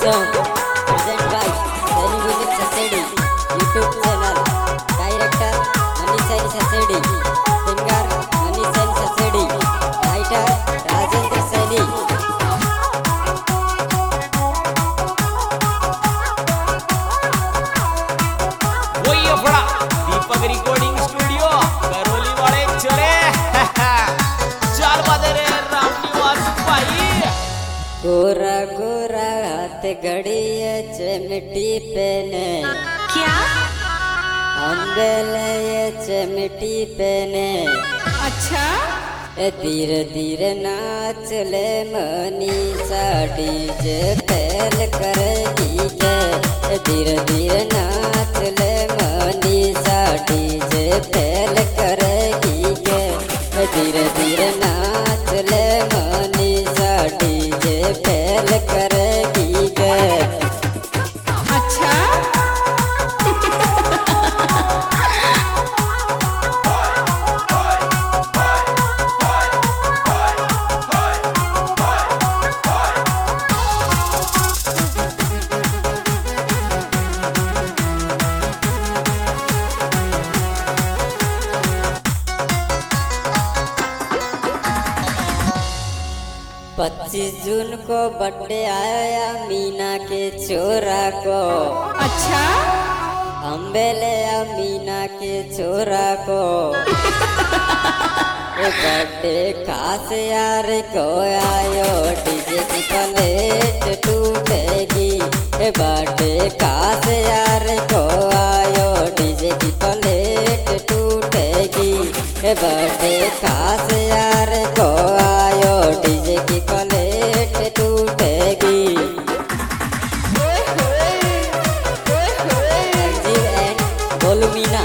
song present by Sally Music Society YouTube channel. Director Manisani Society. Singer Manisani Society. Writer Rajendra Sally. वही अपना दीपक recording studio Karauli वाले चले चाल बादे रे राम निवास भाई गोरा गोरा हाथ घड़िए चमटी पहने क्या? अम्बेले चमटी पहने अच्छा धीरे धीरे नाच ले मनी साड़ी जे पहल करेगी के धीरे धीरे नाच ले मनी साड़ी जे पहल करेगी के धीरे धीरे नाच ले मनी साड़ी जे पहल करेगी के अच्छा पच्चीस जून को बर्थडे आया मीना के छोरा को अच्छा अम्बेले मीना के छोरा को बर्थडे खास यार को आयो डीजे की प्लेट टूटेगी बर्थडे खास यार को आयो डीजे की प्लेट टूटेगी बर्थडे खास यार को आयो डीजे की प्लेट टूटेगी संजीव एंड बोलू मीना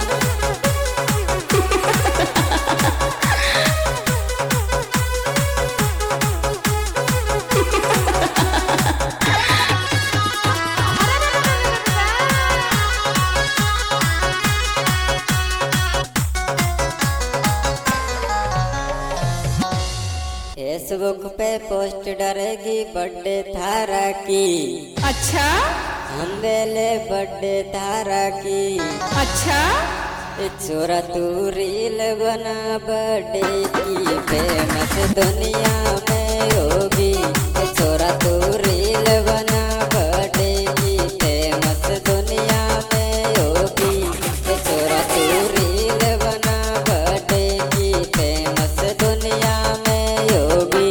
फेसबुक पे पोस्ट डरेगी बर्थडे थारा की अच्छा अम्बेले बर्थडे थारा की अच्छा छोरा तू रील बना बर्थडे की फेमस दुनिया में होगी छोरा तू रील बना बर्थडे की फेमस दुनिया में होगी छोरा तू रील बना बर्थडे की फेमस दुनिया में होगी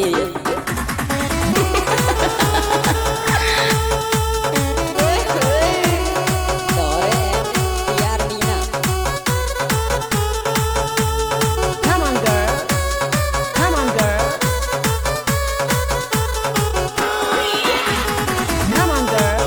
यार Meena Come on girl Come on girl Come on girl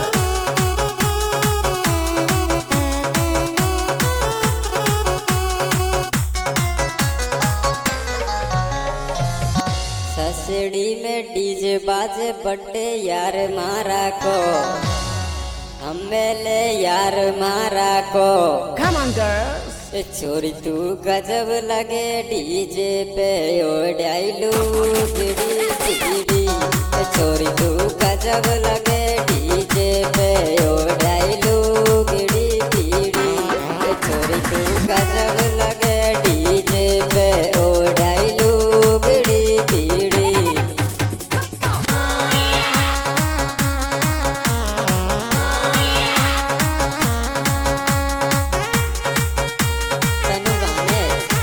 ससड़ी में डीजे बाजे बर्थडे यार मारा को अम्बेले यार मारा को Come on girls छोरी तू गजब लगे डीजे पे ओ डाइलू गिड़ी गिड़ी छोरी तू गजब लगे डीजे पे ओ डाइलू गिड़ी गिड़ी छोरी तू गजब लगे डीजे पे ओ डाइलू गिड़ी गिड़ी तनु गाने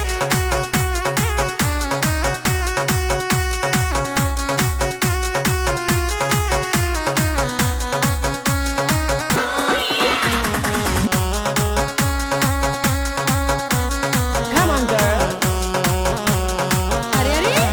Come on girl अरे अरे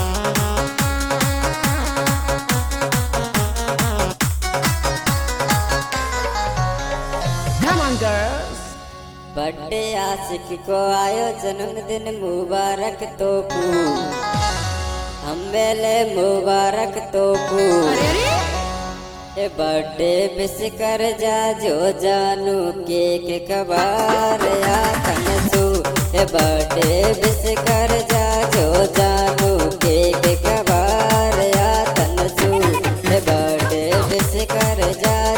Come on girls बर्थडे आशिक को आयो जन्मदिन मुबारक तोकू अम्बेले मुबारक तोकू अरे अरे ए बर्थडे विश कर जा जो जानू केक कबार या तनसू ए बर्थडे विश कर जा जो जानू केक कबार या तनसू ए बर्थडे विश कर जा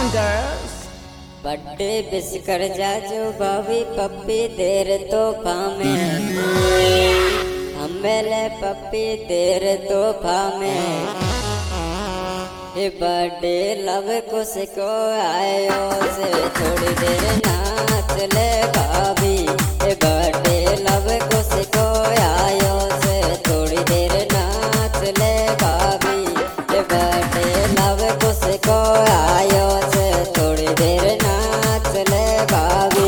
on, girls. बर्थडे विश कर जा जो भाभी पप्पी देर तोहफा में, हमें पप्पी देर तोहफा में। ये बर्थडे लव कुछ को आयो से थोड़ी देर नाच ले भाभी। ये बर्थडे लव कुछ को आयो से थोड़ी देर नाच ले भाभी। ये बर्थडे लव कुछ को आयो से थोड़ी देर नाच ले भाभी।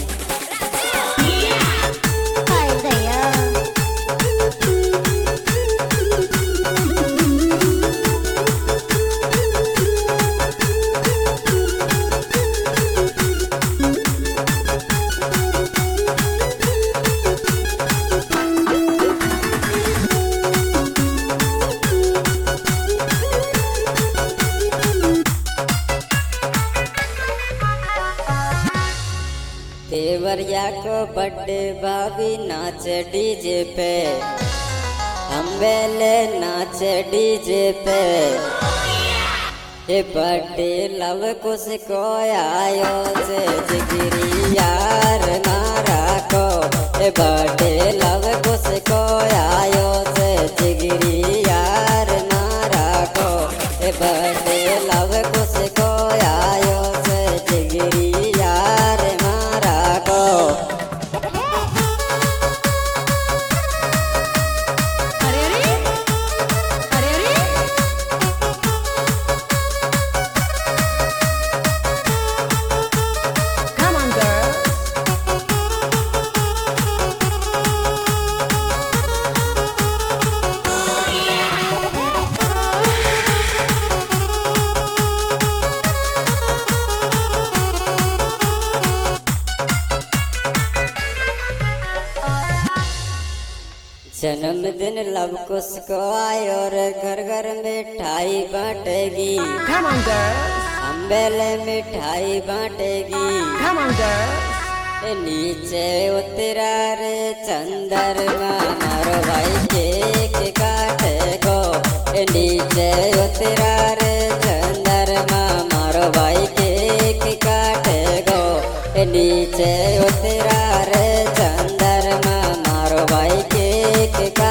देवरिया को बर्थडे भाभी नाच डीजे पे, हम वेले नाच डीजे पे। ये बर्थडे लव कुछ को आयो से जिगरी यार मारा को। ये बर्थडे लव कुछ को आयो से जिगरी यार मारा को। ये बर्थडे लव कुछ को आयो से जिगरी यार मारा को। अरे अरे, अरे अरे, come on, girls. जन्मदिन लव कुछ को आयो और घर घर मिठाई बांटेगी। Come on, girls. हम बेले मिठाई बांटेगी। Come on, girls. ए नीचे उतरा रे चंद्रमा मारो भाई केक काटेगो। ए नीचे उतरा रे चंद्रमा मारो भाई केक काटेगो। ए नीचे उतरा रे चंद्रमा मारो भाई केक